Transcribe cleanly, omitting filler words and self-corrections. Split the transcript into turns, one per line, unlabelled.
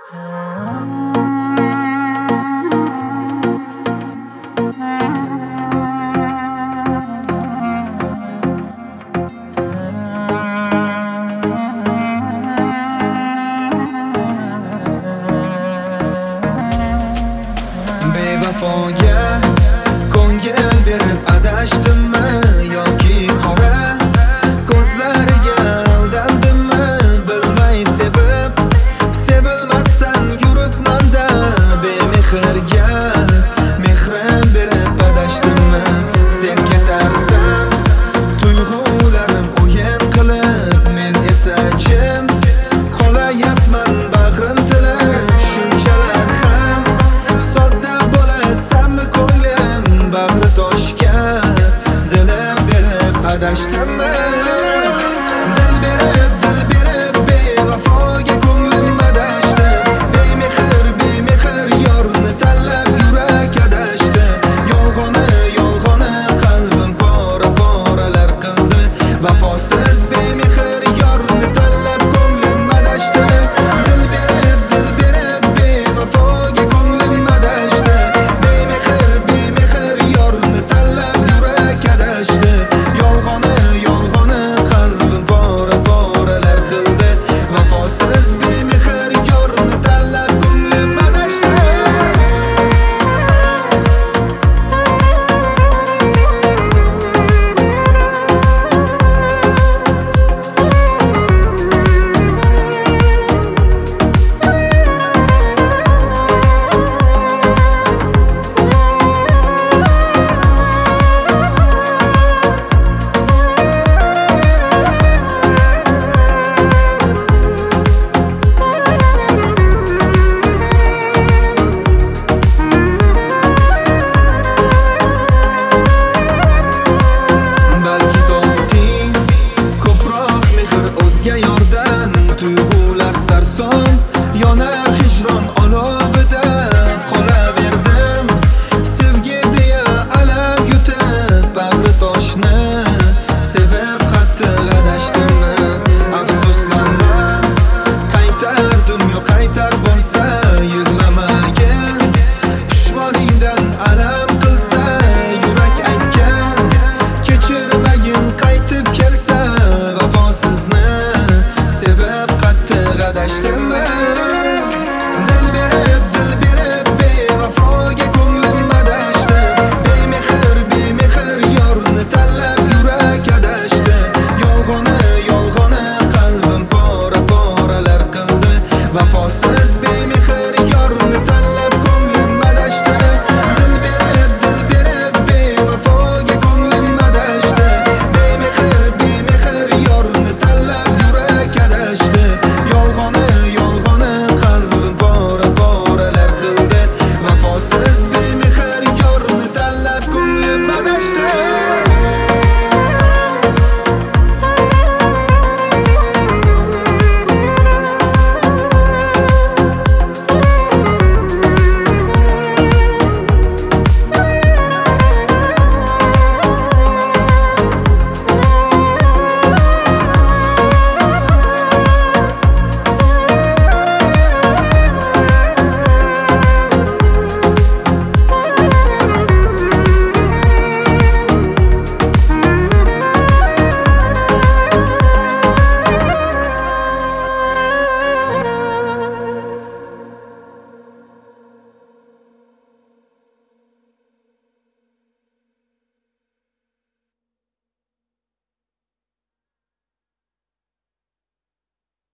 Bevafoga ko'ngil berib adashdimmi yoki qora ko'zlariga aldandimmi bilmay sevib sevilmasdan yuribmanda bemehrga mehrim berib adashdimmi sen ketarsan tuyg'ularim o'yin qilib men esa jim qolayapman bag'rim tilib shunchalar ham sodda bo'lasanmi ko'nglim bag'ri toshga dilim berib adashdimmi dil berib bevafoga ko'nglim adashdi bemehr yorni tanlab yurak adashdi yolg'oni qalbim poralar qildi vafosiz bemehr yorni tanlab ko'nglim adashdi dil berib bevafoga ko'nglim adashdi bemehr yorni tanlab yurak adashdi yolg'oni qalbim poralar qildi vafosiz bemehr yorni tanlab ko'nglim adashdi balki topding ko'proq mehr o'zga yordan tuyg'ular sarson yonar hijron olovida qolaverdim sevgi deya alam yutib bag'ri toshni sevib qattiq adashdimmi afsuslanma qaytar dunyo qaytar bo'lsa yig'lamagin pushmoningdan alam qilsa yurak aytgan kechirmagin qaytib kelsa vafosizni sevib qattiq adashdimmi